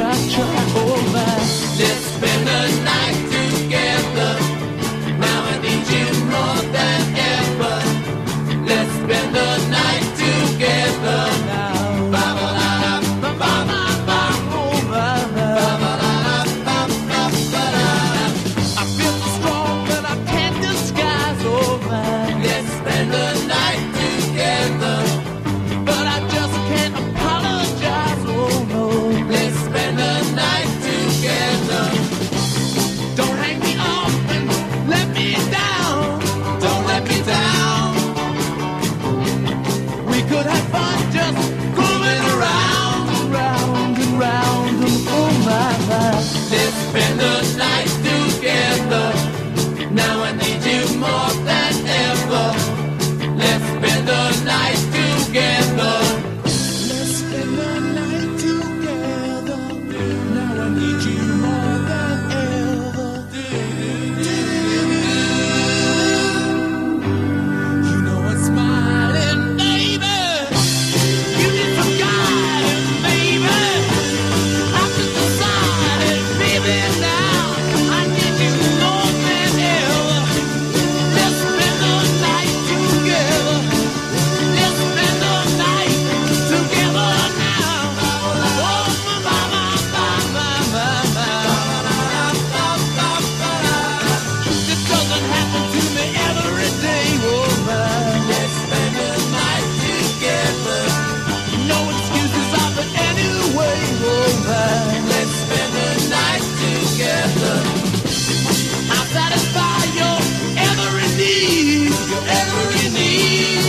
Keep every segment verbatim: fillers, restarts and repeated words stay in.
try, try, oh my. Let's spend the night together. Now I need you more than ever. Let's spend the night together. Now, Ba ba la la, ba ba ba ba. oh my, Ba my. ba la la, ba ba ba la. I feel so strong but I can't disguise, oh my. Let's spend the night together. But I just can't apologize, oh no. Let's spend the night together. Don't hang me off and let me down. Don't let me down. We could have fun just Moving around. round and round and oh my, my. Let's spend the night together. Now I need you more than ever. Let's spend the night together. Let's spend the night together. Now I need you more than ever. You know I'm smiling, baby. You need some guidance, baby. I've just decided, baby, now I need you more than ever. Let's spend the night together. Let's spend the night together now. Oh, my, my, my, my, my, my. This doesn't happen to me every day, oh my. Let's spend the night together. No excuses of it anyway, oh my. Let's spend the night together. I'll satisfy your every need, your every need.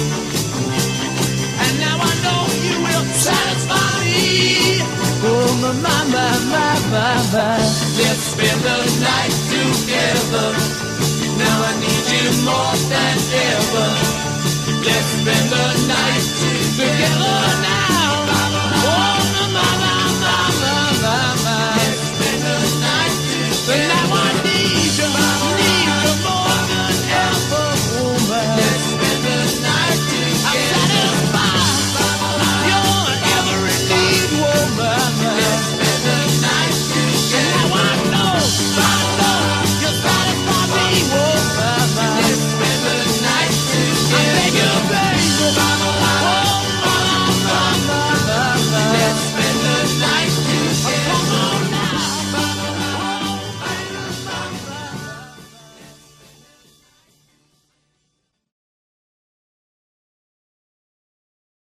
And now I know you will satisfy me. Oh my, my, my, my, my, my. Let's spend the night together. Now I need you more than ever. Let's spend the night together Together now.